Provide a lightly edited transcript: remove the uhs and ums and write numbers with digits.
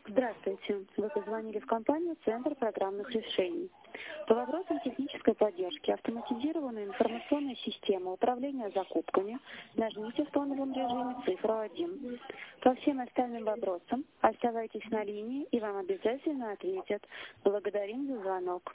Здравствуйте. Вы позвонили в компанию «Центр программных решений». По вопросам технической поддержки автоматизированной информационной системы управления закупками нажмите в тоновом режиме цифру 1. По всем остальным вопросам оставайтесь на линии и вам обязательно ответят. Благодарим за звонок.